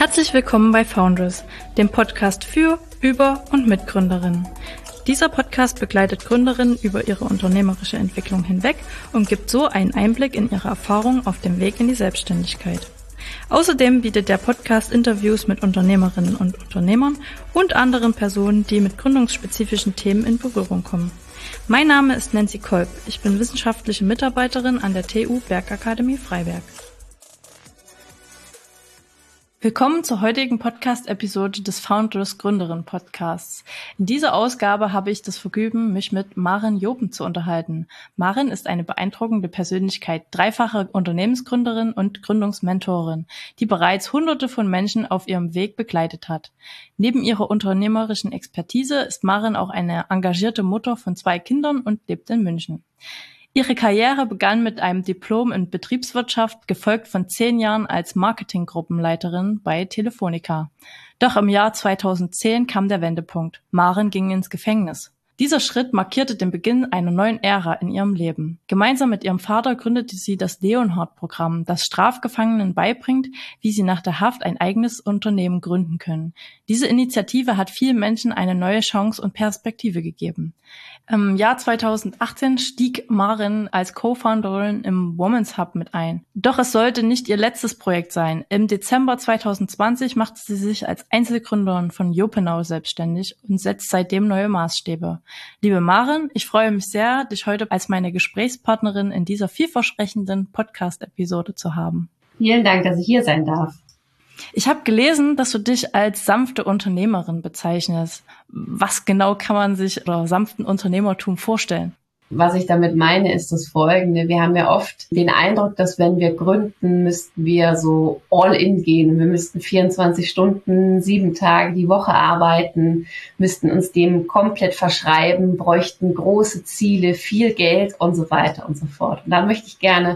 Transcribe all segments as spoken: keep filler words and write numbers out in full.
Herzlich willkommen bei Foundress, dem Podcast für, über und mit Gründerinnen. Dieser Podcast begleitet Gründerinnen über ihre unternehmerische Entwicklung hinweg und gibt so einen Einblick in ihre Erfahrungen auf dem Weg in die Selbstständigkeit. Außerdem bietet der Podcast Interviews mit Unternehmerinnen und Unternehmern und anderen Personen, die mit gründungsspezifischen Themen in Berührung kommen. Mein Name ist Nancy Kolb. Ich bin wissenschaftliche Mitarbeiterin an der T U Bergakademie Freiberg. Willkommen zur heutigen Podcast-Episode des Foundress Gründerinnen-Podcasts. In dieser Ausgabe habe ich das Vergnügen, mich mit Maren Jopen zu unterhalten. Maren ist eine beeindruckende Persönlichkeit, dreifache Unternehmensgründerin und Gründungsmentorin, die bereits Hunderte von Menschen auf ihrem Weg begleitet hat. Neben ihrer unternehmerischen Expertise ist Maren auch eine engagierte Mutter von zwei Kindern und lebt in München. Ihre Karriere begann mit einem Diplom in Betriebswirtschaft, gefolgt von zehn Jahren als Marketinggruppenleiterin bei Telefonica. Doch im Jahr zweitausendzehn kam der Wendepunkt. Maren ging ins Gefängnis. Dieser Schritt markierte den Beginn einer neuen Ära in ihrem Leben. Gemeinsam mit ihrem Vater gründete sie das Leonhard-Programm, das Strafgefangenen beibringt, wie sie nach der Haft ein eigenes Unternehmen gründen können. Diese Initiative hat vielen Menschen eine neue Chance und Perspektive gegeben. Im Jahr zweitausendachtzehn stieg Maren als Co-Founderin im Women's Hub mit ein. Doch es sollte nicht ihr letztes Projekt sein. Im Dezember zweitausendzwanzig machte sie sich als Einzelgründerin von Jopenau selbstständig und setzt seitdem neue Maßstäbe. Liebe Maren, ich freue mich sehr, dich heute als meine Gesprächspartnerin in dieser vielversprechenden Podcast-Episode zu haben. Vielen Dank, dass ich hier sein darf. Ich habe gelesen, dass du dich als sanfte Unternehmerin bezeichnest. Was genau kann man sich oder sanften Unternehmertum vorstellen? Was ich damit meine, ist das Folgende. Wir haben ja oft den Eindruck, dass wenn wir gründen, müssten wir so all in gehen. Wir müssten vierundzwanzig Stunden, sieben Tage die Woche arbeiten, müssten uns dem komplett verschreiben, bräuchten große Ziele, viel Geld und so weiter und so fort. Und da möchte ich gerne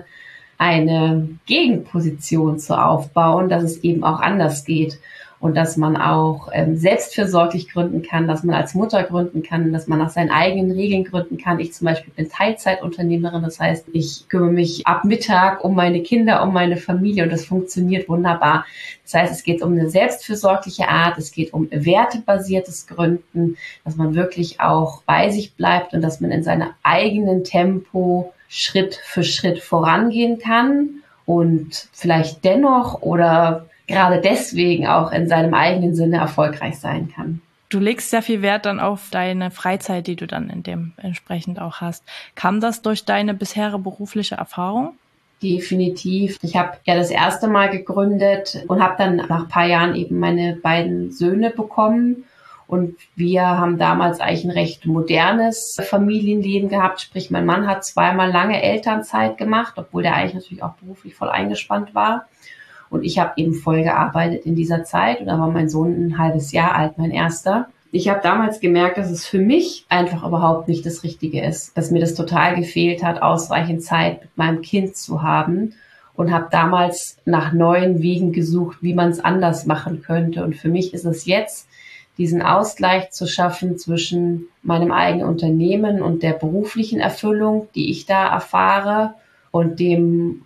eine Gegenposition zu aufbauen, dass es eben auch anders geht und dass man auch ähm, selbstfürsorglich gründen kann, dass man als Mutter gründen kann, dass man nach seinen eigenen Regeln gründen kann. Ich zum Beispiel bin Teilzeitunternehmerin, das heißt, ich kümmere mich ab Mittag um meine Kinder, um meine Familie und das funktioniert wunderbar. Das heißt, es geht um eine selbstfürsorgliche Art, es geht um wertebasiertes Gründen, dass man wirklich auch bei sich bleibt und dass man in seinem eigenen Tempo Schritt für Schritt vorangehen kann und vielleicht dennoch oder gerade deswegen auch in seinem eigenen Sinne erfolgreich sein kann. Du legst sehr viel Wert dann auf deine Freizeit, die du dann in dem entsprechend auch hast. Kam das durch deine bisherige berufliche Erfahrung? Definitiv. Ich habe ja das erste Mal gegründet und habe dann nach ein paar Jahren eben meine beiden Söhne bekommen. Und wir haben damals eigentlich ein recht modernes Familienleben gehabt. Sprich, mein Mann hat zweimal lange Elternzeit gemacht, obwohl der eigentlich natürlich auch beruflich voll eingespannt war. Und ich habe eben voll gearbeitet in dieser Zeit. Und da war mein Sohn ein halbes Jahr alt, mein erster. Ich habe damals gemerkt, dass es für mich einfach überhaupt nicht das Richtige ist. Dass mir das total gefehlt hat, ausreichend Zeit mit meinem Kind zu haben. Und habe damals nach neuen Wegen gesucht, wie man es anders machen könnte. Und für mich ist es jetzt, diesen Ausgleich zu schaffen zwischen meinem eigenen Unternehmen und der beruflichen Erfüllung, die ich da erfahre, und dem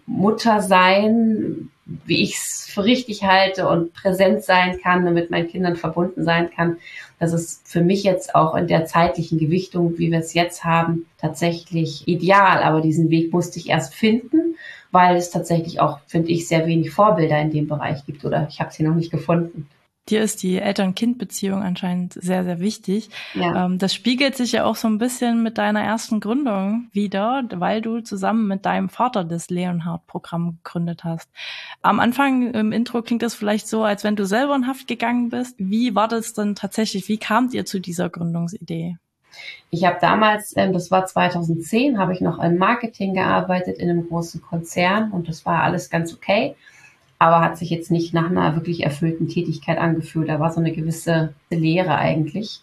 Muttersein, wie ich es für richtig halte und präsent sein kann und mit meinen Kindern verbunden sein kann. Das ist für mich jetzt auch in der zeitlichen Gewichtung, wie wir es jetzt haben, tatsächlich ideal. Aber diesen Weg musste ich erst finden, weil es tatsächlich auch, finde ich, sehr wenig Vorbilder in dem Bereich gibt oder ich habe sie noch nicht gefunden. Dir ist die Eltern-Kind-Beziehung anscheinend sehr, sehr wichtig. Ja. Ähm, das spiegelt sich ja auch so ein bisschen mit deiner ersten Gründung wieder, weil du zusammen mit deinem Vater das Leonhard-Programm gegründet hast. Am Anfang im Intro klingt das vielleicht so, als wenn du selber in Haft gegangen bist. Wie war das denn tatsächlich? Wie kamt ihr zu dieser Gründungsidee? Ich habe damals, das war zweitausendzehn, habe ich noch im Marketing gearbeitet in einem großen Konzern und das war alles ganz okay. Aber hat sich jetzt nicht nach einer wirklich erfüllten Tätigkeit angefühlt. Da war so eine gewisse Leere eigentlich.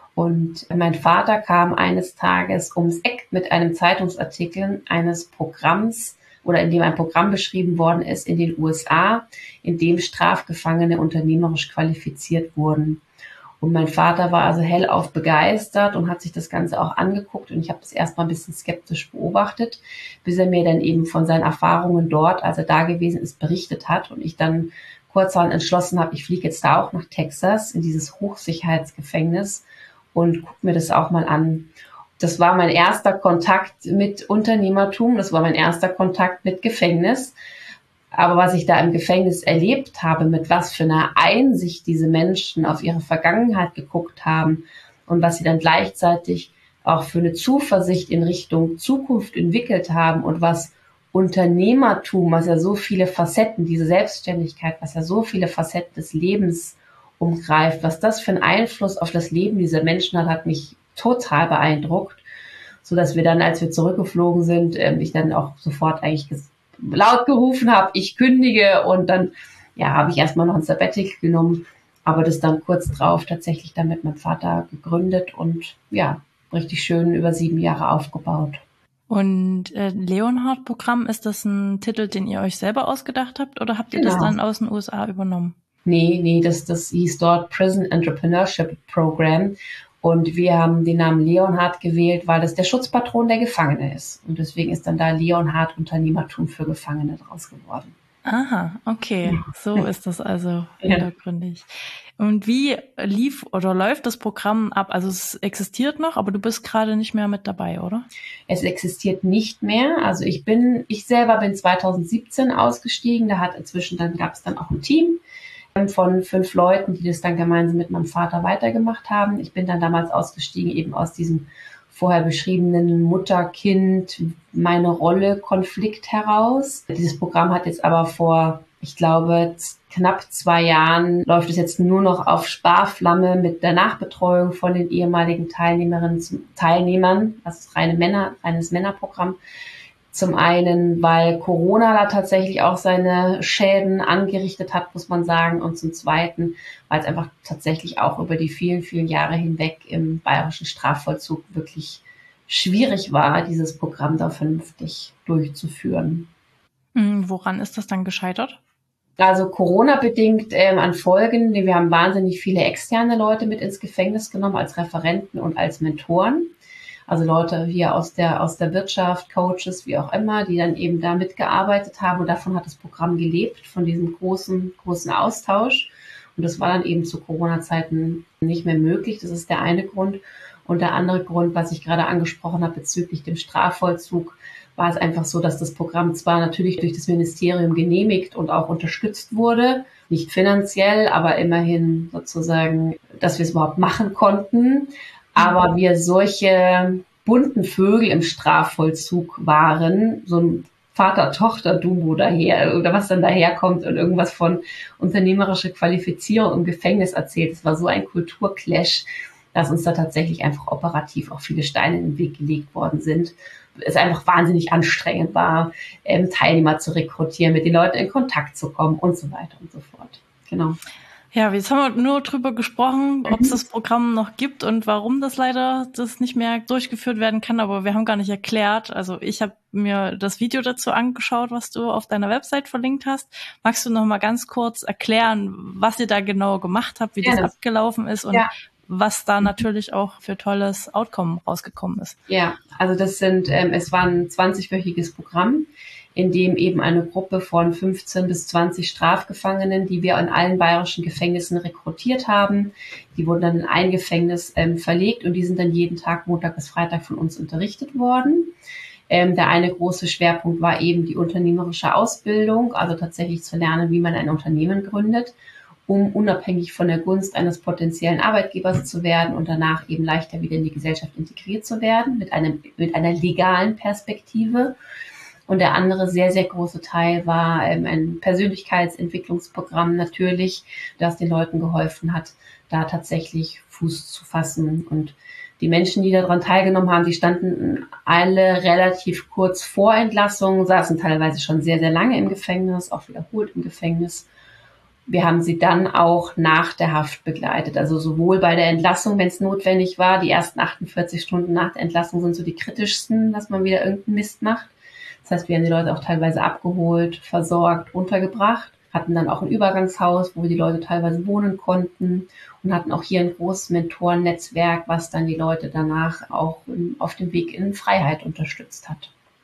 Und mein Vater kam eines Tages ums Eck mit einem Zeitungsartikel eines Programms oder in dem ein Programm beschrieben worden ist in den U S A, in dem Strafgefangene unternehmerisch qualifiziert wurden. Und mein Vater war also hellauf begeistert und hat sich das Ganze auch angeguckt. Und ich habe das erstmal ein bisschen skeptisch beobachtet, bis er mir dann eben von seinen Erfahrungen dort, als er da gewesen ist, berichtet hat. Und ich dann kurzerhand entschlossen habe, ich fliege jetzt da auch nach Texas in dieses Hochsicherheitsgefängnis und gucke mir das auch mal an. Das war mein erster Kontakt mit Unternehmertum, das war mein erster Kontakt mit Gefängnis. Aber was ich da im Gefängnis erlebt habe, mit was für einer Einsicht diese Menschen auf ihre Vergangenheit geguckt haben und was sie dann gleichzeitig auch für eine Zuversicht in Richtung Zukunft entwickelt haben und was Unternehmertum, was ja so viele Facetten, diese Selbstständigkeit, was ja so viele Facetten des Lebens umgreift, was das für einen Einfluss auf das Leben dieser Menschen hat, hat mich total beeindruckt, so dass wir dann, als wir zurückgeflogen sind, ich dann auch sofort eigentlich laut gerufen habe, ich kündige, und dann ja habe ich erstmal noch ein Sabbatical genommen, aber das dann kurz drauf tatsächlich dann mit meinem Vater gegründet und ja, richtig schön über sieben Jahre aufgebaut. Und äh, Leonhard-Programm, ist das ein Titel, den ihr euch selber ausgedacht habt, oder habt ihr Genau. das dann aus den U S A übernommen? Nee, nee, das, das hieß dort Prison Entrepreneurship Program. Und wir haben den Namen Leonhard gewählt, weil das der Schutzpatron der Gefangene ist. Und deswegen ist dann da Leonhard Unternehmertum für Gefangene draus geworden. Aha, okay. So ist das also hintergründig. Ja. Und wie lief oder läuft das Programm ab? Also es existiert noch, aber du bist gerade nicht mehr mit dabei, oder? Es existiert nicht mehr. Also ich bin, ich selber bin zwanzig siebzehn ausgestiegen. Da hat inzwischen dann, gab es dann auch ein Team von fünf Leuten, die das dann gemeinsam mit meinem Vater weitergemacht haben. Ich bin dann damals ausgestiegen, eben aus diesem vorher beschriebenen Mutter-Kind, meine Rolle-Konflikt heraus. Dieses Programm hat jetzt aber vor, ich glaube, knapp zwei Jahren, läuft es jetzt nur noch auf Sparflamme mit der Nachbetreuung von den ehemaligen Teilnehmerinnen, Teilnehmern. Das ist reine Männer, reines Männerprogramm. Zum einen, weil Corona da tatsächlich auch seine Schäden angerichtet hat, muss man sagen. Und zum Zweiten, weil es einfach tatsächlich auch über die vielen, vielen Jahre hinweg im bayerischen Strafvollzug wirklich schwierig war, dieses Programm da vernünftig durchzuführen. Woran ist das dann gescheitert? Also Corona-bedingt ähm, an Folgen. Wir haben wahnsinnig viele externe Leute mit ins Gefängnis genommen als Referenten und als Mentoren. Also Leute hier aus der, aus der Wirtschaft, Coaches, wie auch immer, die dann eben da mitgearbeitet haben. Und davon hat das Programm gelebt, von diesem großen, großen Austausch. Und das war dann eben zu Corona-Zeiten nicht mehr möglich. Das ist der eine Grund. Und der andere Grund, was ich gerade angesprochen habe bezüglich dem Strafvollzug, war es einfach so, dass das Programm zwar natürlich durch das Ministerium genehmigt und auch unterstützt wurde, nicht finanziell, aber immerhin sozusagen, dass wir es überhaupt machen konnten. Aber wir solche bunten Vögel im Strafvollzug waren, so ein Vater-Tochter-Duo daher, oder was dann daherkommt und irgendwas von unternehmerischer Qualifizierung im Gefängnis erzählt. Es war so ein Kulturclash, dass uns da tatsächlich einfach operativ auch viele Steine in den Weg gelegt worden sind. Es einfach wahnsinnig anstrengend war, ähm, Teilnehmer zu rekrutieren, mit den Leuten in Kontakt zu kommen und so weiter und so fort. Genau. Ja, jetzt haben wir nur drüber gesprochen, ob es das Programm noch gibt und warum das leider das nicht mehr durchgeführt werden kann, aber wir haben gar nicht erklärt. Also ich habe mir das Video dazu angeschaut, was du auf deiner Website verlinkt hast. Magst du noch mal ganz kurz erklären, was ihr da genau gemacht habt, wie ja, das abgelaufen ist und ja, was da natürlich auch für tolles Outcome rausgekommen ist? Ja, also das sind, ähm, es war ein zwanzigwöchiges Programm, in dem eben eine Gruppe von fünfzehn bis zwanzig Strafgefangenen, die wir in allen bayerischen Gefängnissen rekrutiert haben, die wurden dann in ein Gefängnis ähm, verlegt und die sind dann jeden Tag Montag bis Freitag von uns unterrichtet worden. Ähm, der eine große Schwerpunkt war eben die unternehmerische Ausbildung, also tatsächlich zu lernen, wie man ein Unternehmen gründet, um unabhängig von der Gunst eines potenziellen Arbeitgebers zu werden und danach eben leichter wieder in die Gesellschaft integriert zu werden, mit einem, mit einer legalen Perspektive. Und der andere sehr, sehr große Teil war ähm, ein Persönlichkeitsentwicklungsprogramm natürlich, das den Leuten geholfen hat, da tatsächlich Fuß zu fassen. Und die Menschen, die daran teilgenommen haben, die standen alle relativ kurz vor Entlassung, saßen teilweise schon sehr, sehr lange im Gefängnis, auch wiederholt im Gefängnis. Wir haben sie dann auch nach der Haft begleitet, also sowohl bei der Entlassung, wenn es notwendig war, die ersten achtundvierzig Stunden nach der Entlassung sind so die kritischsten, dass man wieder irgendeinen Mist macht. Das heißt, wir haben die Leute auch teilweise abgeholt, versorgt, untergebracht, hatten dann auch ein Übergangshaus, wo die Leute teilweise wohnen konnten und hatten auch hier ein großes Mentorennetzwerk, was dann die Leute danach auch auf dem Weg in Freiheit unterstützt hat.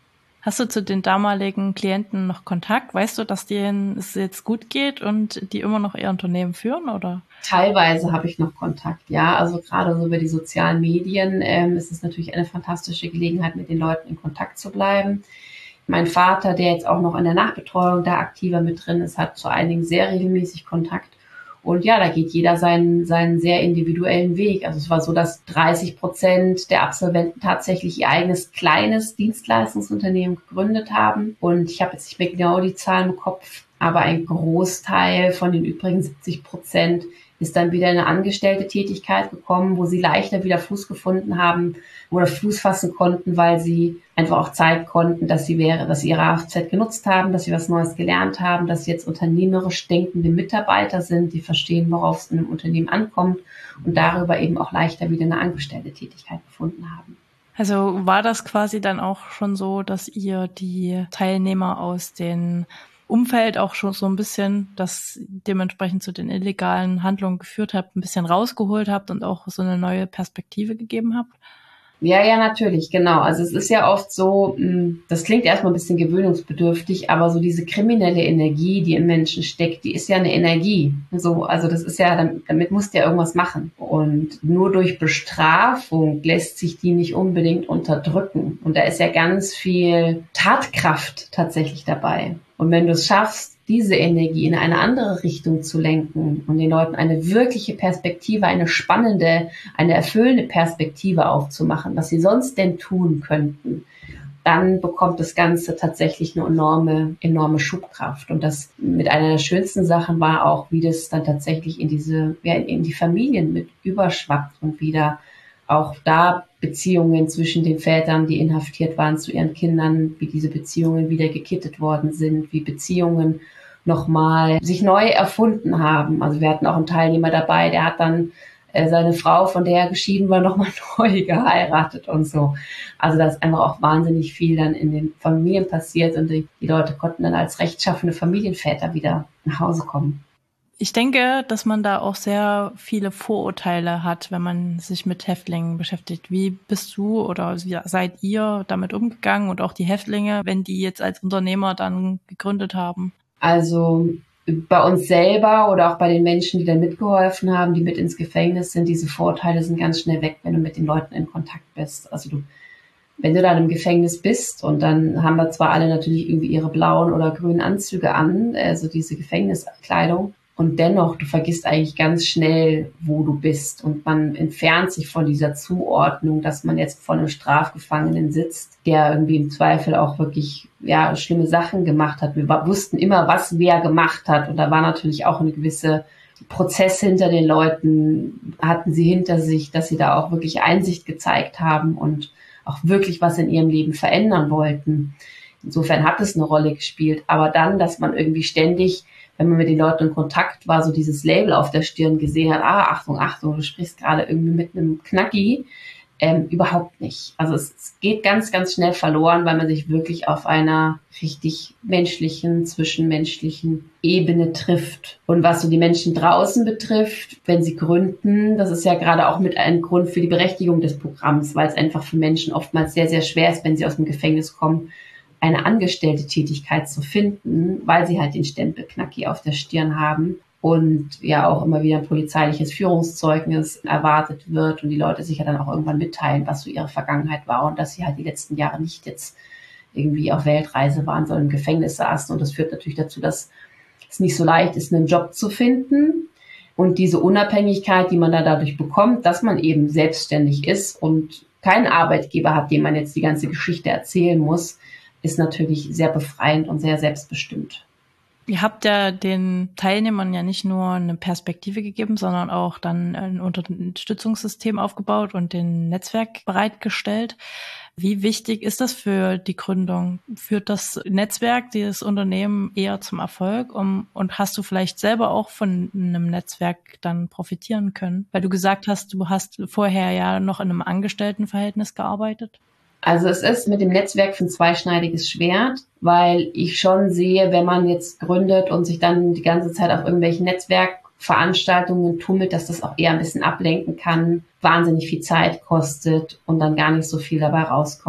Hast du zu den damaligen Klienten noch Kontakt? Weißt du, dass denen es jetzt gut geht und die immer noch ihr Unternehmen führen, oder? Teilweise habe ich noch Kontakt, ja. Also gerade so über die sozialen Medien ähm, ist es natürlich eine fantastische Gelegenheit, mit den Leuten in Kontakt zu bleiben. Mein Vater, der jetzt auch noch in der Nachbetreuung da aktiver mit drin ist, hat zu einigen sehr regelmäßig Kontakt. Und ja, da geht jeder seinen, seinen sehr individuellen Weg. Also es war so, dass dreißig Prozent der Absolventen tatsächlich ihr eigenes kleines Dienstleistungsunternehmen gegründet haben. Und ich habe jetzt nicht mehr genau die Zahlen im Kopf, aber ein Großteil von den übrigen siebzig Prozent ist dann wieder in eine angestellte Tätigkeit gekommen, wo sie leichter wieder Fuß gefunden haben oder Fuß fassen konnten, weil sie einfach auch Zeit konnten, dass sie wäre, dass sie ihre A F Z genutzt haben, dass sie was Neues gelernt haben, dass sie jetzt unternehmerisch denkende Mitarbeiter sind, die verstehen, worauf es in einem Unternehmen ankommt und darüber eben auch leichter wieder eine angestellte Tätigkeit gefunden haben. Also war das quasi dann auch schon so, dass ihr die Teilnehmer aus den Umfeld auch schon so ein bisschen, das dementsprechend zu den illegalen Handlungen geführt habt, ein bisschen rausgeholt habt und auch so eine neue Perspektive gegeben habt? Ja, ja, natürlich, genau. Also es ist ja oft so, das klingt erstmal ein bisschen gewöhnungsbedürftig, aber so diese kriminelle Energie, die im Menschen steckt, die ist ja eine Energie. So, also das ist ja, damit musst du ja irgendwas machen. Und nur durch Bestrafung lässt sich die nicht unbedingt unterdrücken. Und da ist ja ganz viel Tatkraft tatsächlich dabei. Und wenn du es schaffst, diese Energie in eine andere Richtung zu lenken und den Leuten eine wirkliche Perspektive, eine spannende, eine erfüllende Perspektive aufzumachen, was sie sonst denn tun könnten, dann bekommt das Ganze tatsächlich eine enorme, enorme Schubkraft. Und das mit einer der schönsten Sachen war auch, wie das dann tatsächlich in diese, ja, in die Familien mit überschwappt und wieder auch da Beziehungen zwischen den Vätern, die inhaftiert waren, zu ihren Kindern, wie diese Beziehungen wieder gekittet worden sind, wie Beziehungen nochmal sich neu erfunden haben. Also wir hatten auch einen Teilnehmer dabei, der hat dann äh, seine Frau, von der er geschieden war, nochmal neu geheiratet und so. Also da ist einfach auch wahnsinnig viel dann in den Familien passiert und die, die Leute konnten dann als rechtschaffene Familienväter wieder nach Hause kommen. Ich denke, dass man da auch sehr viele Vorurteile hat, wenn man sich mit Häftlingen beschäftigt. Wie bist du oder seid ihr damit umgegangen und auch die Häftlinge, wenn die jetzt als Unternehmer dann gegründet haben? Also bei uns selber oder auch bei den Menschen, die dann mitgeholfen haben, die mit ins Gefängnis sind, diese Vorurteile sind ganz schnell weg, wenn du mit den Leuten in Kontakt bist. Also du, wenn du dann im Gefängnis bist und dann haben wir zwar alle natürlich irgendwie ihre blauen oder grünen Anzüge an, also diese Gefängniskleidung, und dennoch, du vergisst eigentlich ganz schnell, wo du bist. Und man entfernt sich von dieser Zuordnung, dass man jetzt vor einem Strafgefangenen sitzt, der irgendwie im Zweifel auch wirklich ja schlimme Sachen gemacht hat. Wir wussten immer, was wer gemacht hat. Und da war natürlich auch eine gewisse Prozess hinter den Leuten, hatten sie hinter sich, dass sie da auch wirklich Einsicht gezeigt haben und auch wirklich was in ihrem Leben verändern wollten. Insofern hat es eine Rolle gespielt. Aber dann, dass man irgendwie ständig, wenn man mit den Leuten in Kontakt war, so dieses Label auf der Stirn gesehen hat, ah, Achtung, Achtung, du sprichst gerade irgendwie mit einem Knacki, ähm, überhaupt nicht. Also es, es geht ganz, ganz schnell verloren, weil man sich wirklich auf einer richtig menschlichen, zwischenmenschlichen Ebene trifft. Und was so die Menschen draußen betrifft, wenn sie gründen, das ist ja gerade auch mit einem Grund für die Berechtigung des Programms, weil es einfach für Menschen oftmals sehr, sehr schwer ist, wenn sie aus dem Gefängnis kommen, eine angestellte Tätigkeit zu finden, weil sie halt den Stempel Knacki auf der Stirn haben und ja auch immer wieder ein polizeiliches Führungszeugnis erwartet wird und die Leute sich ja dann auch irgendwann mitteilen, was so ihre Vergangenheit war und dass sie halt die letzten Jahre nicht jetzt irgendwie auf Weltreise waren, sondern im Gefängnis saßen. Und das führt natürlich dazu, dass es nicht so leicht ist, einen Job zu finden. Und diese Unabhängigkeit, die man da dadurch bekommt, dass man eben selbstständig ist und keinen Arbeitgeber hat, dem man jetzt die ganze Geschichte erzählen muss, ist natürlich sehr befreiend und sehr selbstbestimmt. Ihr habt ja den Teilnehmern ja nicht nur eine Perspektive gegeben, sondern auch dann ein Unterstützungssystem aufgebaut und den Netzwerk bereitgestellt. Wie wichtig ist das für die Gründung? Führt das Netzwerk, dieses Unternehmen eher zum Erfolg? Um, und hast du vielleicht selber auch von einem Netzwerk dann profitieren können? Weil du gesagt hast, du hast vorher ja noch in einem Angestelltenverhältnis gearbeitet. Also es ist mit dem Netzwerk ein zweischneidiges Schwert, weil ich schon sehe, wenn man jetzt gründet und sich dann die ganze Zeit auf irgendwelchen Netzwerkveranstaltungen tummelt, dass das auch eher ein bisschen ablenken kann, wahnsinnig viel Zeit kostet und dann gar nicht so viel dabei rauskommt.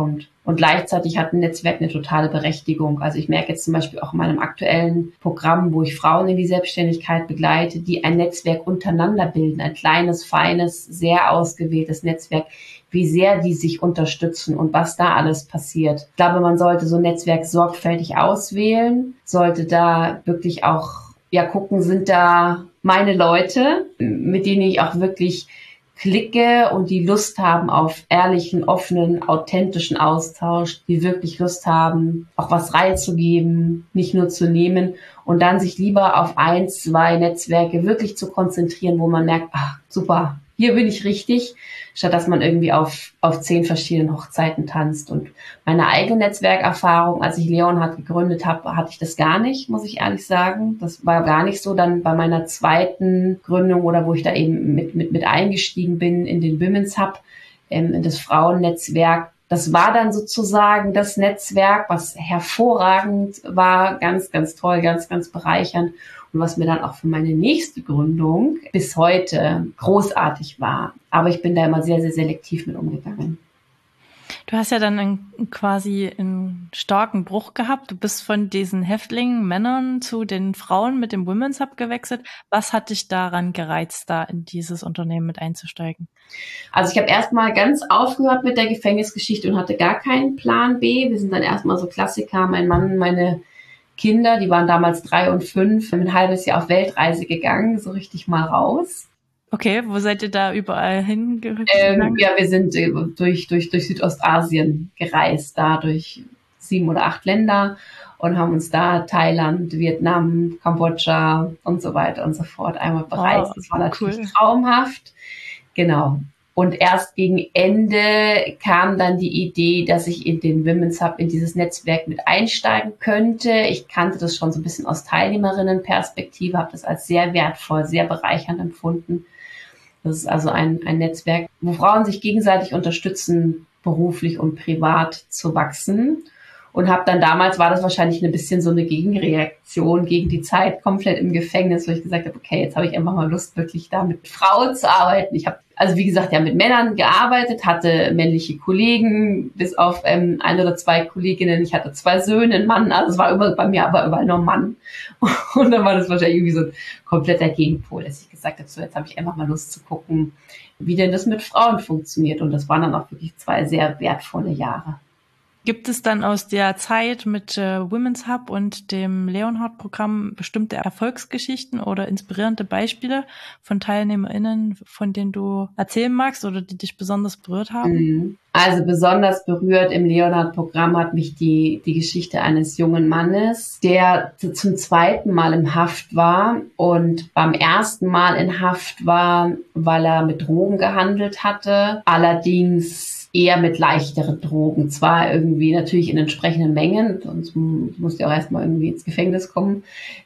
Und gleichzeitig hat ein Netzwerk eine totale Berechtigung. Also ich merke jetzt zum Beispiel auch in meinem aktuellen Programm, wo ich Frauen in die Selbstständigkeit begleite, die ein Netzwerk untereinander bilden, ein kleines, feines, sehr ausgewähltes Netzwerk, wie sehr die sich unterstützen und was da alles passiert. Ich glaube, man sollte so ein Netzwerk sorgfältig auswählen, sollte da wirklich auch ja gucken, sind da meine Leute, mit denen ich auch wirklich klicke und die Lust haben auf ehrlichen, offenen, authentischen Austausch, die wirklich Lust haben, auch was reinzugeben, nicht nur zu nehmen und dann sich lieber auf ein, zwei Netzwerke wirklich zu konzentrieren, wo man merkt, ach, super, hier bin ich richtig, statt dass man irgendwie auf, auf zehn verschiedenen Hochzeiten tanzt. Und meine eigene Netzwerkerfahrung, als ich Leonhard gegründet habe, hatte ich das gar nicht, muss ich ehrlich sagen. Das war gar nicht so. Dann bei meiner zweiten Gründung oder wo ich da eben mit, mit, mit eingestiegen bin in den Women's Hub, ähm, in das Frauennetzwerk. Das war dann sozusagen das Netzwerk, was hervorragend war, ganz, ganz toll, ganz, ganz bereichernd. Und was mir dann auch für meine nächste Gründung bis heute großartig war. Aber ich bin da immer sehr, sehr selektiv mit umgegangen. Du hast ja dann einen, quasi einen starken Bruch gehabt. Du bist von diesen Häftlingen, Männern zu den Frauen mit dem Women's Hub gewechselt. Was hat dich daran gereizt, da in dieses Unternehmen mit einzusteigen? Also ich habe erstmal ganz aufgehört mit der Gefängnisgeschichte und hatte gar keinen Plan B. Wir sind dann erstmal so Klassiker, mein Mann, meine Kinder, die waren damals drei und fünf, ein halbes Jahr auf Weltreise gegangen, so richtig mal raus. Okay, wo seid ihr da überall hingegangen? Ähm, ja, wir sind äh, durch, durch, durch Südostasien gereist, da durch sieben oder acht Länder und haben uns da Thailand, Vietnam, Kambodscha und so weiter und so fort einmal bereist. Oh, das war natürlich cool. Traumhaft. Genau. Und erst gegen Ende kam dann die Idee, dass ich in den Women's Hub, in dieses Netzwerk mit einsteigen könnte. Ich kannte das schon so ein bisschen aus Teilnehmerinnenperspektive, habe das als sehr wertvoll, sehr bereichernd empfunden. Das ist also ein, ein Netzwerk, wo Frauen sich gegenseitig unterstützen, beruflich und privat zu wachsen. Und habe dann damals, war das wahrscheinlich ein bisschen so eine Gegenreaktion gegen die Zeit komplett im Gefängnis, wo ich gesagt habe, okay, jetzt habe ich einfach mal Lust, wirklich da mit Frauen zu arbeiten. Ich habe, also wie gesagt, ja mit Männern gearbeitet, hatte männliche Kollegen, bis auf ähm, ein oder zwei Kolleginnen. Ich hatte zwei Söhne, einen Mann, also es war überall, bei mir aber überall nur ein Mann. Und dann war das wahrscheinlich irgendwie so ein kompletter Gegenpol, dass ich gesagt habe, so jetzt habe ich einfach mal Lust zu gucken, wie denn das mit Frauen funktioniert. Und das waren dann auch wirklich zwei sehr wertvolle Jahre. Gibt es dann aus der Zeit mit äh, Women's Hub und dem Leonhard-Programm bestimmte Erfolgsgeschichten oder inspirierende Beispiele von TeilnehmerInnen, von denen du erzählen magst oder die dich besonders berührt haben? Also besonders berührt im Leonhard-Programm hat mich die, die Geschichte eines jungen Mannes, der zum zweiten Mal in Haft war und beim ersten Mal in Haft war, weil er mit Drogen gehandelt hatte. Allerdings eher mit leichteren Drogen. Zwar irgendwie natürlich in entsprechenden Mengen, sonst musste er auch erstmal irgendwie ins Gefängnis kommen,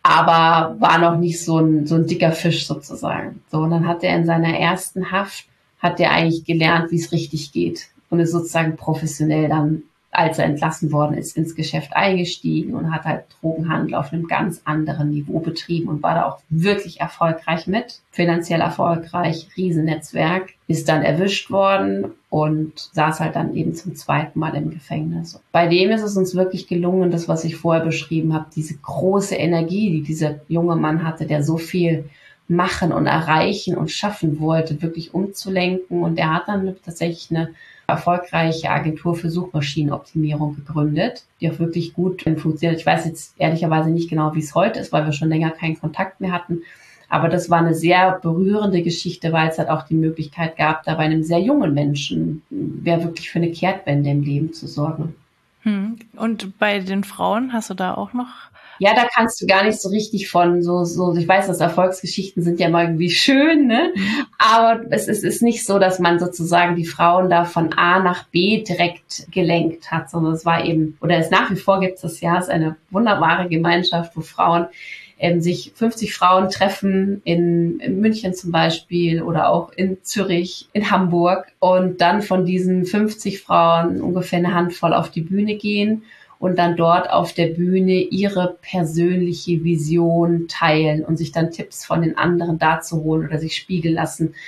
aber war noch nicht so ein, so ein dicker Fisch sozusagen. So, und dann hat er in seiner ersten Haft, hat er eigentlich gelernt, wie es richtig geht und ist sozusagen professionell dann, als er entlassen worden ist, ins Geschäft eingestiegen und hat halt Drogenhandel auf einem ganz anderen Niveau betrieben und war da auch wirklich erfolgreich mit, finanziell erfolgreich, Riesennetzwerk, ist dann erwischt worden und saß halt dann eben zum zweiten Mal im Gefängnis. Bei dem ist es uns wirklich gelungen, das, was ich vorher beschrieben habe, diese große Energie, die dieser junge Mann hatte, der so viel machen und erreichen und schaffen wollte, wirklich umzulenken. Und der hat dann tatsächlich eine erfolgreiche Agentur für Suchmaschinenoptimierung gegründet, die auch wirklich gut funktioniert. Ich weiß jetzt ehrlicherweise nicht genau, wie es heute ist, weil wir schon länger keinen Kontakt mehr hatten. Aber das war eine sehr berührende Geschichte, weil es halt auch die Möglichkeit gab, da bei einem sehr jungen Menschen ja wirklich für eine Kehrtwende im Leben zu sorgen. Hm. Und bei den Frauen hast du da auch noch? Ja, da kannst du gar nicht so richtig von so, so, ich weiß, dass Erfolgsgeschichten sind ja mal irgendwie schön, ne? Aber es ist, ist nicht so, dass man sozusagen die Frauen da von A nach B direkt gelenkt hat, sondern es war eben, oder es nach wie vor gibt es das ja, es ist eine wunderbare Gemeinschaft, wo Frauen ähm, sich fünfzig Frauen treffen, in, in München zum Beispiel oder auch in Zürich, in Hamburg und dann von diesen fünfzig Frauen ungefähr eine Handvoll auf die Bühne gehen und dann dort auf der Bühne ihre persönliche Vision teilen und sich dann Tipps von den anderen dazu holen oder sich spiegeln lassen,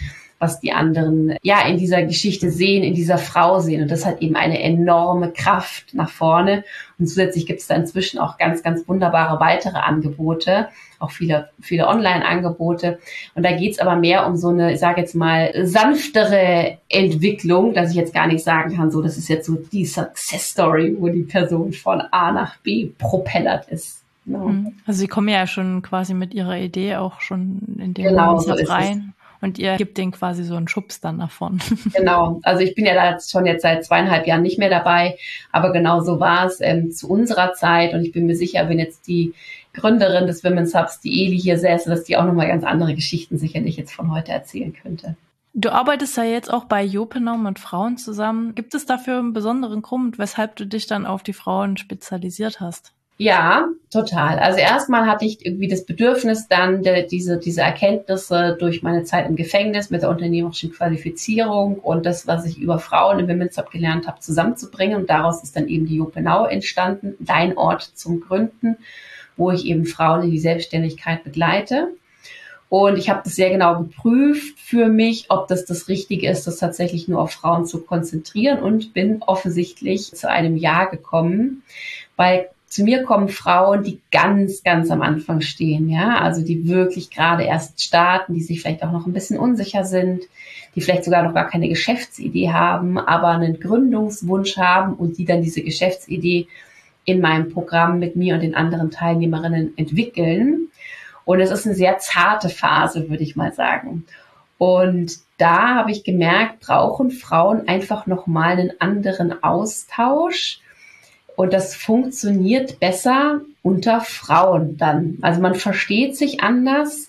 was die anderen ja in dieser Geschichte sehen, in dieser Frau sehen. Und das hat eben eine enorme Kraft nach vorne. Und zusätzlich gibt es da inzwischen auch ganz, ganz wunderbare weitere Angebote, auch viele, viele Online-Angebote. Und da geht es aber mehr um so eine, ich sage jetzt mal, sanftere Entwicklung, dass ich jetzt gar nicht sagen kann, so, das ist jetzt so die Success-Story, wo die Person von A nach B propellert ist. Genau. Also Sie kommen ja schon quasi mit Ihrer Idee auch schon in dem genau, Moment so rein und ihr gibt denen quasi so einen Schubs dann nach vorn. Genau, also ich bin ja da jetzt schon jetzt seit zweieinhalb Jahren nicht mehr dabei, aber genau so war es ähm, zu unserer Zeit und ich bin mir sicher, wenn jetzt die Gründerin des Women's Hubs, die Eli, hier säße, dass die auch nochmal ganz andere Geschichten sicherlich jetzt von heute erzählen könnte. Du arbeitest ja jetzt auch bei Jopenau mit Frauen zusammen. Gibt es dafür einen besonderen Grund, weshalb du dich dann auf die Frauen spezialisiert hast? Ja, total. Also erstmal hatte ich irgendwie das Bedürfnis, dann de, diese, diese Erkenntnisse durch meine Zeit im Gefängnis mit der unternehmerischen Qualifizierung und das, was ich über Frauen im Women's Hub gelernt habe, zusammenzubringen. Und daraus ist dann eben die Jopenau entstanden, dein Ort zum Gründen, wo ich eben Frauen in die Selbstständigkeit begleite. Und ich habe das sehr genau geprüft für mich, ob das das Richtige ist, das tatsächlich nur auf Frauen zu konzentrieren und bin offensichtlich zu einem Ja gekommen, weil zu mir kommen Frauen, die ganz, ganz am Anfang stehen, ja, also die wirklich gerade erst starten, die sich vielleicht auch noch ein bisschen unsicher sind, die vielleicht sogar noch gar keine Geschäftsidee haben, aber einen Gründungswunsch haben und die dann diese Geschäftsidee in meinem Programm mit mir und den anderen Teilnehmerinnen entwickeln. Und es ist eine sehr zarte Phase, würde ich mal sagen. Und da habe ich gemerkt, brauchen Frauen einfach nochmal einen anderen Austausch. Und das funktioniert besser unter Frauen dann. Also man versteht sich anders.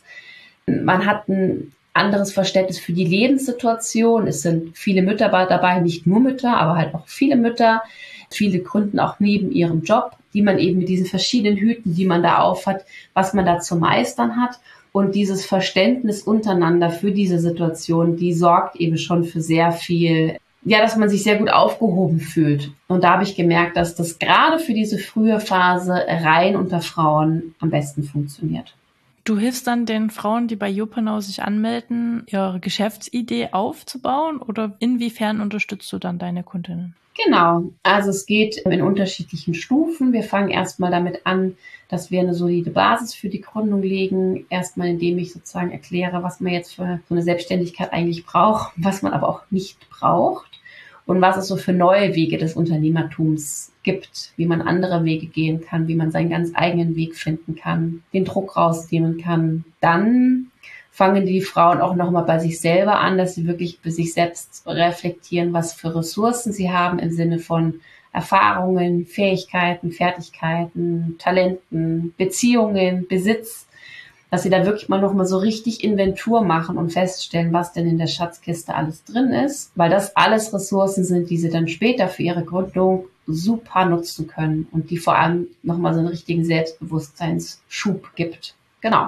Man hat ein anderes Verständnis für die Lebenssituation. Es sind viele Mütter dabei, nicht nur Mütter, aber halt auch viele Mütter. Viele gründen auch neben ihrem Job, die man eben mit diesen verschiedenen Hüten, die man da aufhat, was man da zu meistern hat. Und dieses Verständnis untereinander für diese Situation, die sorgt eben schon für sehr viel, ja, dass man sich sehr gut aufgehoben fühlt. Und da habe ich gemerkt, dass das gerade für diese frühe Phase rein unter Frauen am besten funktioniert. Du hilfst dann den Frauen, die bei Jopenau sich anmelden, ihre Geschäftsidee aufzubauen oder inwiefern unterstützt du dann deine Kundinnen? Genau, also es geht in unterschiedlichen Stufen. Wir fangen erstmal damit an, dass wir eine solide Basis für die Gründung legen. Erstmal, indem ich sozusagen erkläre, was man jetzt für so eine Selbstständigkeit eigentlich braucht, was man aber auch nicht braucht und was es so für neue Wege des Unternehmertums gibt, wie man andere Wege gehen kann, wie man seinen ganz eigenen Weg finden kann, den Druck rausnehmen kann. Dann fangen die Frauen auch nochmal bei sich selber an, dass sie wirklich bei sich selbst reflektieren, was für Ressourcen sie haben im Sinne von Erfahrungen, Fähigkeiten, Fertigkeiten, Talenten, Beziehungen, Besitz, dass sie da wirklich mal nochmal so richtig Inventur machen und feststellen, was denn in der Schatzkiste alles drin ist, weil das alles Ressourcen sind, die sie dann später für ihre Gründung super nutzen können und die vor allem nochmal so einen richtigen Selbstbewusstseinsschub gibt. Genau.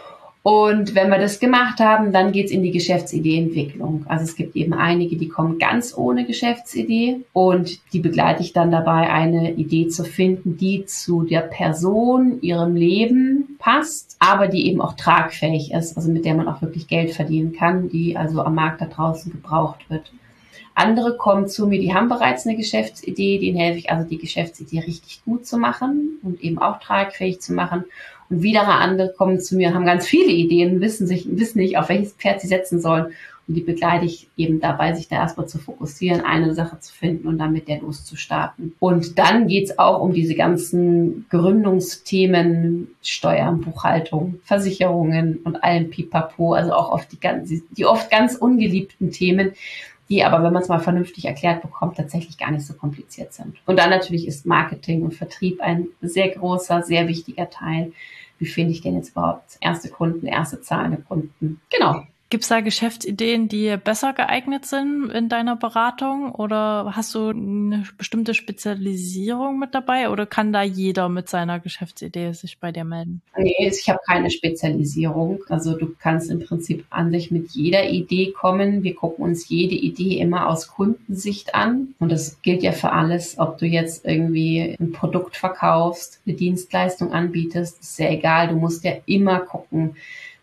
Und wenn wir das gemacht haben, dann geht's in die Geschäftsideeentwicklung. Also es gibt eben einige, die kommen ganz ohne Geschäftsidee und die begleite ich dann dabei, eine Idee zu finden, die zu der Person, ihrem Leben passt, aber die eben auch tragfähig ist, also mit der man auch wirklich Geld verdienen kann, die also am Markt da draußen gebraucht wird. Andere kommen zu mir, die haben bereits eine Geschäftsidee, denen helfe ich also, die Geschäftsidee richtig gut zu machen und eben auch tragfähig zu machen. Und wieder andere kommen zu mir und haben ganz viele Ideen, wissen sich, wissen nicht, auf welches Pferd sie setzen sollen. Und die begleite ich eben dabei, sich da erstmal zu fokussieren, eine Sache zu finden und dann mit der loszustarten. Und dann geht's auch um diese ganzen Gründungsthemen, Steuern, Buchhaltung, Versicherungen und allem Pipapo, also auch auf die, ganz, die oft ganz ungeliebten Themen, die aber, wenn man es mal vernünftig erklärt bekommt, tatsächlich gar nicht so kompliziert sind. Und dann natürlich ist Marketing und Vertrieb ein sehr großer, sehr wichtiger Teil. Wie finde ich denn jetzt überhaupt erste Kunden, erste zahlende Kunden? Genau. Gibt es da Geschäftsideen, die besser geeignet sind in deiner Beratung oder hast du eine bestimmte Spezialisierung mit dabei oder kann da jeder mit seiner Geschäftsidee sich bei dir melden? Nee, ich habe keine Spezialisierung. Also du kannst im Prinzip an sich mit jeder Idee kommen. Wir gucken uns jede Idee immer aus Kundensicht an und das gilt ja für alles, ob du jetzt irgendwie ein Produkt verkaufst, eine Dienstleistung anbietest, ist sehr egal. Du musst ja immer gucken,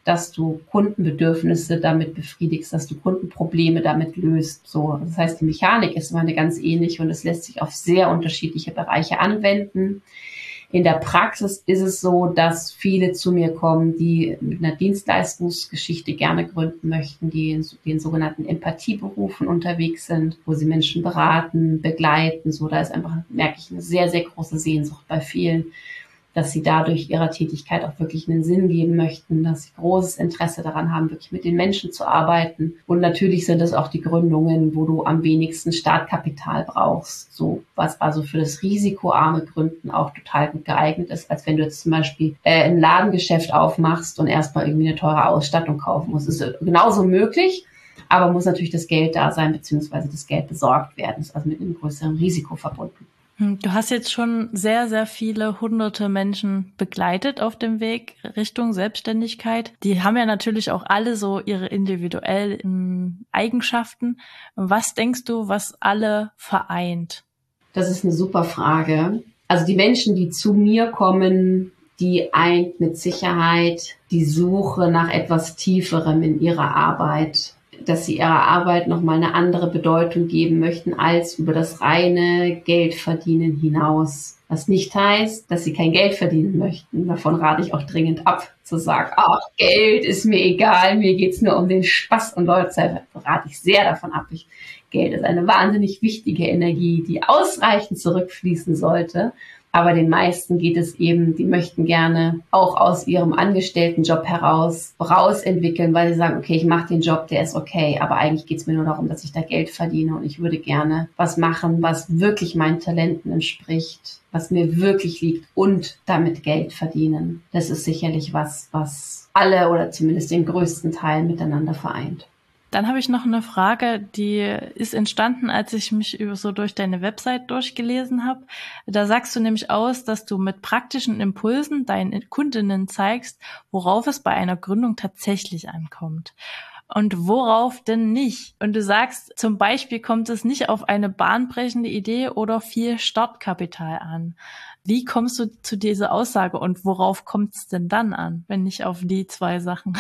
dass du Kundenbedürfnisse damit befriedigst, dass du Kundenprobleme damit löst. So, das heißt, die Mechanik ist immer eine ganz ähnliche und es lässt sich auf sehr unterschiedliche Bereiche anwenden. In der Praxis ist es so, dass viele zu mir kommen, die mit einer Dienstleistungsgeschichte gerne gründen möchten, die in den sogenannten Empathieberufen unterwegs sind, wo sie Menschen beraten, begleiten. So, da ist einfach, merke ich, eine sehr, sehr große Sehnsucht bei vielen, dass sie dadurch ihrer Tätigkeit auch wirklich einen Sinn geben möchten, dass sie großes Interesse daran haben, wirklich mit den Menschen zu arbeiten. Und natürlich sind es auch die Gründungen, wo du am wenigsten Startkapital brauchst, so was also für das risikoarme Gründen auch total gut geeignet ist, als wenn du jetzt zum Beispiel äh, ein Ladengeschäft aufmachst und erstmal irgendwie eine teure Ausstattung kaufen musst. Das ist genauso möglich, aber muss natürlich das Geld da sein, beziehungsweise das Geld besorgt werden. Das ist also mit einem größeren Risiko verbunden. Du hast jetzt schon sehr, sehr viele hunderte Menschen begleitet auf dem Weg Richtung Selbstständigkeit. Die haben ja natürlich auch alle so ihre individuellen Eigenschaften. Was denkst du, was alle vereint? Das ist eine super Frage. Also die Menschen, die zu mir kommen, die eint mit Sicherheit die Suche nach etwas Tieferem in ihrer Arbeit, dass sie ihrer Arbeit nochmal eine andere Bedeutung geben möchten als über das reine Geldverdienen hinaus. Was nicht heißt, dass sie kein Geld verdienen möchten. Davon rate ich auch dringend ab, zu sagen, ach, Geld ist mir egal, mir geht's nur um den Spaß. Und Leute, rate ich sehr davon ab. Ich, Geld ist eine wahnsinnig wichtige Energie, die ausreichend zurückfließen sollte. Aber den meisten geht es eben, die möchten gerne auch aus ihrem Angestelltenjob heraus rausentwickeln, weil sie sagen, okay, ich mache den Job, der ist okay, aber eigentlich geht es mir nur darum, dass ich da Geld verdiene und ich würde gerne was machen, was wirklich meinen Talenten entspricht, was mir wirklich liegt und damit Geld verdienen. Das ist sicherlich was, was alle oder zumindest den größten Teil miteinander vereint. Dann habe ich noch eine Frage, die ist entstanden, als ich mich so durch deine Website durchgelesen habe. Da sagst du nämlich aus, dass du mit praktischen Impulsen deinen Kundinnen zeigst, worauf es bei einer Gründung tatsächlich ankommt. Und worauf denn nicht? Und du sagst, zum Beispiel kommt es nicht auf eine bahnbrechende Idee oder viel Startkapital an. Wie kommst du zu dieser Aussage und worauf kommt es denn dann an, wenn nicht auf die zwei Sachen?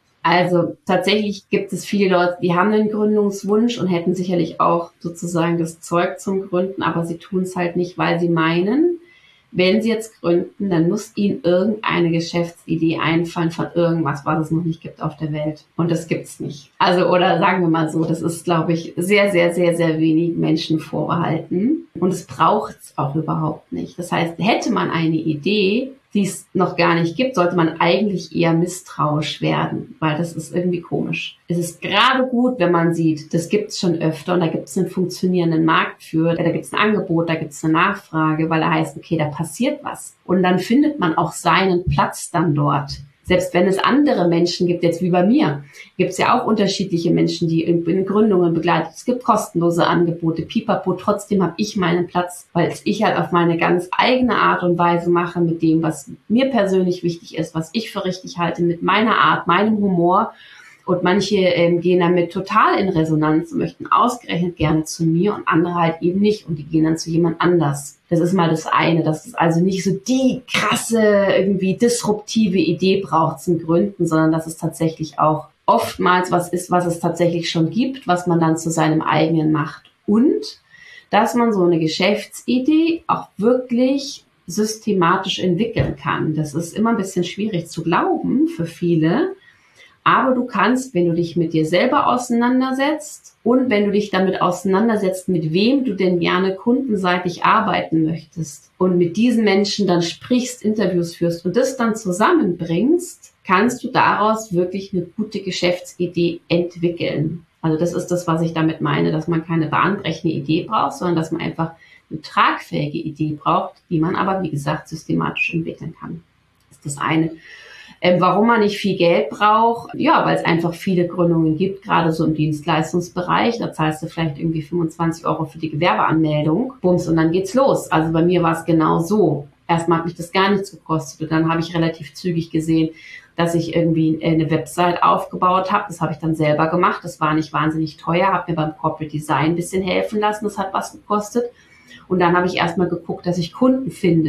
Also tatsächlich gibt es viele Leute, die haben einen Gründungswunsch und hätten sicherlich auch sozusagen das Zeug zum Gründen, aber sie tun es halt nicht, weil sie meinen, wenn sie jetzt gründen, dann muss ihnen irgendeine Geschäftsidee einfallen von irgendwas, was es noch nicht gibt auf der Welt. Und das gibt's nicht. Also, oder sagen wir mal so, das ist, glaube ich, sehr, sehr, sehr, sehr wenig Menschen vorbehalten. Und es braucht's auch überhaupt nicht. Das heißt, hätte man eine Idee, die es noch gar nicht gibt, sollte man eigentlich eher misstrauisch werden, weil das ist irgendwie komisch. Es ist gerade gut, wenn man sieht, das gibt es schon öfter und da gibt es einen funktionierenden Markt für, da gibt es ein Angebot, da gibt es eine Nachfrage, weil da heißt, okay, da passiert was. Und dann findet man auch seinen Platz dann dort. Selbst wenn es andere Menschen gibt, jetzt wie bei mir, gibt es ja auch unterschiedliche Menschen, die in, in Gründungen begleiten. Es gibt kostenlose Angebote, pipapo. Trotzdem habe ich meinen Platz, weil es ich halt auf meine ganz eigene Art und Weise mache mit dem, was mir persönlich wichtig ist, was ich für richtig halte, mit meiner Art, meinem Humor. Und manche ähm, gehen damit total in Resonanz und möchten ausgerechnet gerne zu mir und andere halt eben nicht und die gehen dann zu jemand anders. Das ist mal das eine, dass es also nicht so die krasse, irgendwie disruptive Idee braucht zum Gründen, sondern dass es tatsächlich auch oftmals was ist, was es tatsächlich schon gibt, was man dann zu seinem eigenen macht. Und dass man so eine Geschäftsidee auch wirklich systematisch entwickeln kann. Das ist immer ein bisschen schwierig zu glauben für viele. Aber du kannst, wenn du dich mit dir selber auseinandersetzt und wenn du dich damit auseinandersetzt, mit wem du denn gerne kundenseitig arbeiten möchtest und mit diesen Menschen dann sprichst, Interviews führst und das dann zusammenbringst, kannst du daraus wirklich eine gute Geschäftsidee entwickeln. Also das ist das, was ich damit meine, dass man keine bahnbrechende Idee braucht, sondern dass man einfach eine tragfähige Idee braucht, die man aber, wie gesagt, systematisch entwickeln kann. Das ist das eine. Ähm, warum man nicht viel Geld braucht? Ja, weil es einfach viele Gründungen gibt, gerade so im Dienstleistungsbereich. Da zahlst du vielleicht irgendwie fünfundzwanzig Euro für die Gewerbeanmeldung. Bums, und dann geht's los. Also bei mir war es genau so. Erstmal hat mich das gar nichts gekostet. Und dann habe ich relativ zügig gesehen, dass ich irgendwie eine Website aufgebaut habe. Das habe ich dann selber gemacht. Das war nicht wahnsinnig teuer. Habe mir beim Corporate Design ein bisschen helfen lassen. Das hat was gekostet. Und dann habe ich erstmal geguckt, dass ich Kunden finde.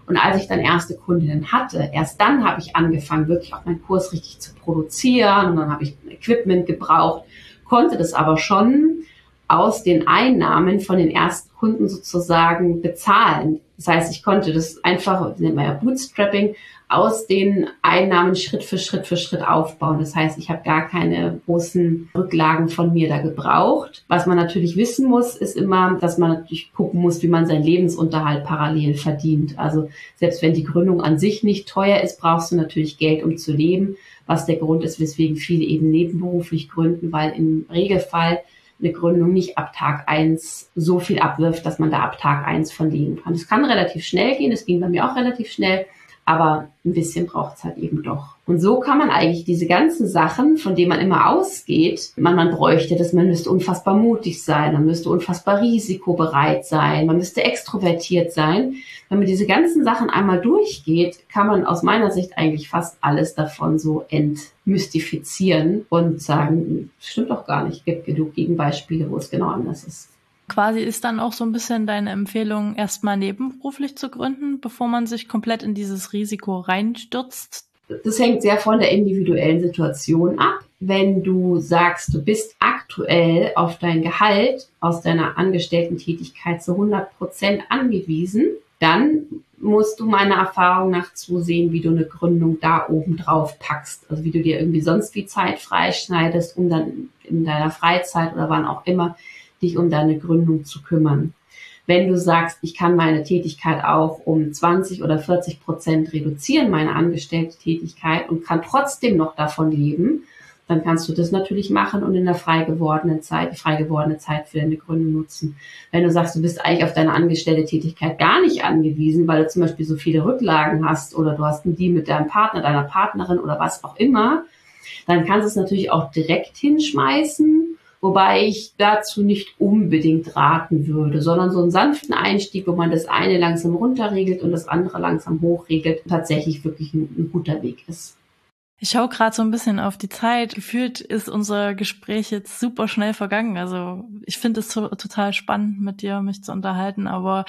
Und als ich dann erste Kundinnen hatte, erst dann habe ich angefangen, wirklich auch meinen Kurs richtig zu produzieren. Und dann habe ich Equipment gebraucht, konnte das aber schon aus den Einnahmen von den ersten Kunden sozusagen bezahlen. Das heißt, ich konnte das einfach, das nennt man ja Bootstrapping, aus den Einnahmen Schritt für Schritt für Schritt aufbauen. Das heißt, ich habe gar keine großen Rücklagen von mir da gebraucht. Was man natürlich wissen muss, ist immer, dass man natürlich gucken muss, wie man seinen Lebensunterhalt parallel verdient. Also selbst wenn die Gründung an sich nicht teuer ist, brauchst du natürlich Geld, um zu leben, was der Grund ist, weswegen viele eben nebenberuflich gründen, weil im Regelfall eine Gründung nicht ab Tag eins so viel abwirft, dass man da ab Tag eins von leben kann. Das kann relativ schnell gehen, das ging bei mir auch relativ schnell, aber ein bisschen braucht es halt eben doch. Und so kann man eigentlich diese ganzen Sachen, von denen man immer ausgeht, man, man bräuchte das, man müsste unfassbar mutig sein, man müsste unfassbar risikobereit sein, man müsste extrovertiert sein. Wenn man diese ganzen Sachen einmal durchgeht, kann man aus meiner Sicht eigentlich fast alles davon so entmystifizieren und sagen, stimmt doch gar nicht, es gibt genug Gegenbeispiele, wo es genau anders ist. Quasi ist dann auch so ein bisschen deine Empfehlung, erstmal nebenberuflich zu gründen, bevor man sich komplett in dieses Risiko reinstürzt? Das hängt sehr von der individuellen Situation ab. Wenn du sagst, du bist aktuell auf dein Gehalt aus deiner Angestellten-Tätigkeit zu hundert Prozent angewiesen, dann musst du meiner Erfahrung nach zusehen, wie du eine Gründung da oben drauf packst. Also wie du dir irgendwie sonst wie Zeit freischneidest, um dann in deiner Freizeit oder wann auch immer dich um deine Gründung zu kümmern. Wenn du sagst, ich kann meine Tätigkeit auch um zwanzig oder vierzig Prozent reduzieren, meine angestellte Tätigkeit, und kann trotzdem noch davon leben, dann kannst du das natürlich machen und in der frei gewordenen Zeit, die frei gewordene Zeit für deine Gründung nutzen. Wenn du sagst, du bist eigentlich auf deine angestellte Tätigkeit gar nicht angewiesen, weil du zum Beispiel so viele Rücklagen hast oder du hast einen Deal mit deinem Partner, deiner Partnerin oder was auch immer, dann kannst du es natürlich auch direkt hinschmeißen, wobei ich dazu nicht unbedingt raten würde, sondern so einen sanften Einstieg, wo man das eine langsam runterregelt und das andere langsam hochregelt, tatsächlich wirklich ein, ein guter Weg ist. Ich schaue gerade so ein bisschen auf die Zeit. Gefühlt ist unser Gespräch jetzt super schnell vergangen. Also ich finde es to- total spannend, mit dir mich zu unterhalten. Aber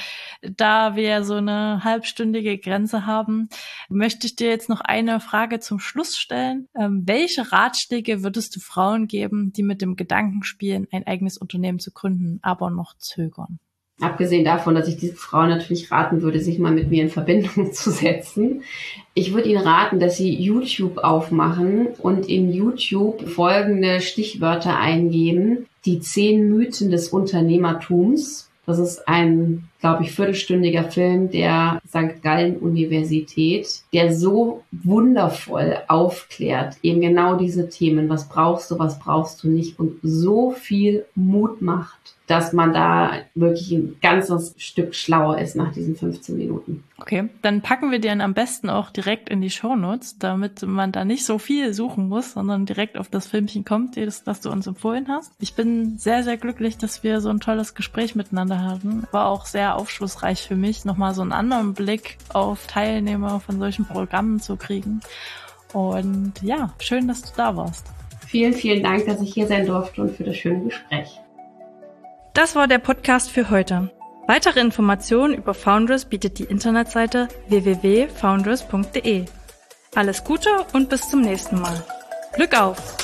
da wir so eine halbstündige Grenze haben, möchte ich dir jetzt noch eine Frage zum Schluss stellen. Ähm, welche Ratschläge würdest du Frauen geben, die mit dem Gedanken spielen, ein eigenes Unternehmen zu gründen, aber noch zögern? Abgesehen davon, dass ich diese Frau natürlich raten würde, sich mal mit mir in Verbindung zu setzen. Ich würde Ihnen raten, dass Sie YouTube aufmachen und in YouTube folgende Stichwörter eingeben. Die zehn Mythen des Unternehmertums. Das ist ein, glaube ich, viertelstündiger Film der Sankt Gallen Universität, der so wundervoll aufklärt, eben genau diese Themen. Was brauchst du, was brauchst du nicht, und so viel Mut macht, dass man da wirklich ein ganzes Stück schlauer ist nach diesen fünfzehn Minuten. Okay, dann packen wir den am besten auch direkt in die Shownotes, damit man da nicht so viel suchen muss, sondern direkt auf das Filmchen kommt, das, das du uns empfohlen hast. Ich bin sehr, sehr glücklich, dass wir so ein tolles Gespräch miteinander hatten. War auch sehr aufschlussreich für mich, nochmal so einen anderen Blick auf Teilnehmer von solchen Programmen zu kriegen. Und ja, schön, dass du da warst. Vielen, vielen Dank, dass ich hier sein durfte und für das schöne Gespräch. Das war der Podcast für heute. Weitere Informationen über Foundress bietet die Internetseite w w w punkt foundress punkt d e. Alles Gute und bis zum nächsten Mal. Glück auf!